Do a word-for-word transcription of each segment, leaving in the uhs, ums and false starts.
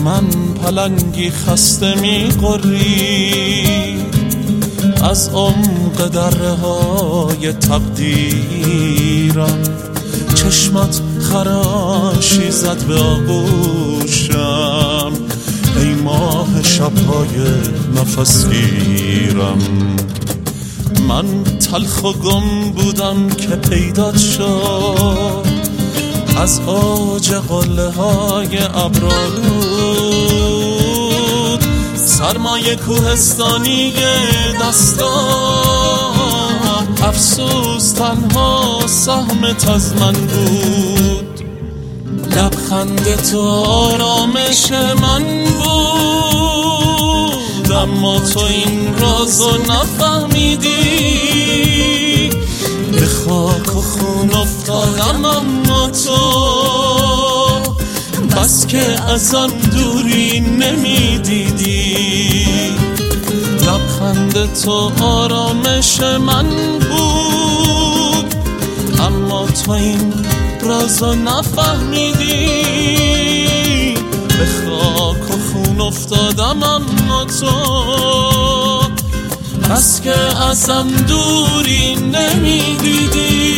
من پلنگی خسته می قری از عمق دره های تقدیرم. چشمت خراشی زد به آغوشم ای ماه شبهای نفسگیرم. من تلخ و گم بودم که پیدات شد از اوج قله های ابرالود. سرمایه کوهستانی دستان افسوس تنها سهمت از من بود. لبخند تو آرامش من بود اما تو این رازو نفهمیدی. به خاک و خون افتادم اما تو بس که ازم دوری نمیدیدی. لبخند تو آرامش من بود اما تو این رازو نفهمیدی. به خاک و خون افتادم اما تو بس که ازم دوری نمیدیدی.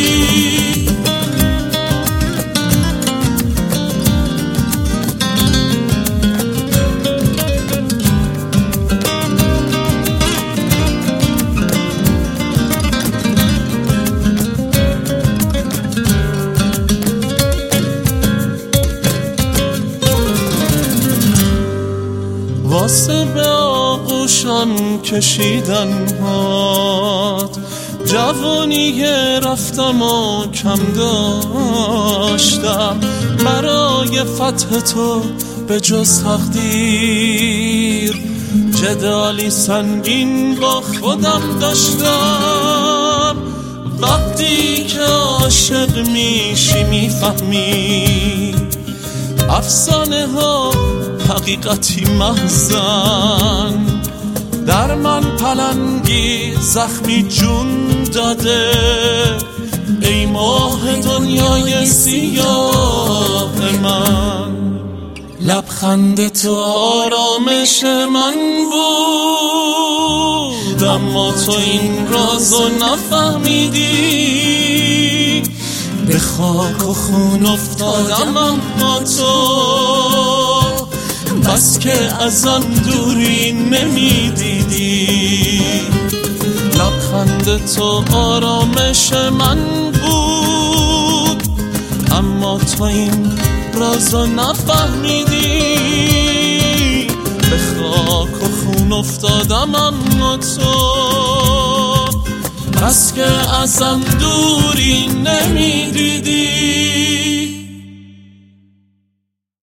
واسه به آغوشم کشیدن هات جوانی رفتم و کم داشتم. برای فتح تو به جز تقدیر جدالی سنگین با خودم داشتم. وقتی که عاشق میشی میفهمی افسانه ها حقیقتی محزن. در من پلنگی زخمی جون داده ای ماه دنیای سیاه من. لبخند تو آرامش من بود اما تو این رازو نفهمیدی. به خاک و خون افتادم اما تو بس که ازم دوری نمیدیدی. لبخند تو آرامش من بود اما تو این رازو نفهمیدی. به خاک و خون افتادم اما تو بس که ازم دوری نمیدیدی.